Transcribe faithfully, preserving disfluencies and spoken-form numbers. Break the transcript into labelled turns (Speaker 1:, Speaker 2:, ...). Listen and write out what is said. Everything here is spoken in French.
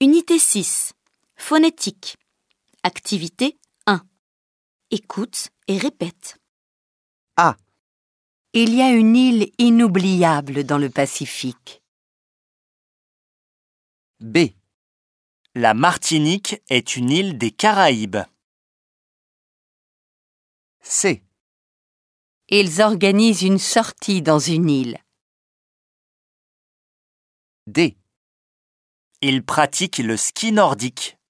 Speaker 1: Unité six. Phonétique. Activité un. Écoute et répète.
Speaker 2: A.
Speaker 3: Il y a une île inoubliable dans le Pacifique.
Speaker 4: B. La Martinique est une île des Caraïbes.
Speaker 2: C.
Speaker 3: Ils organisent une sortie dans une île.
Speaker 2: D.
Speaker 4: Ils pratiquent le ski nordique.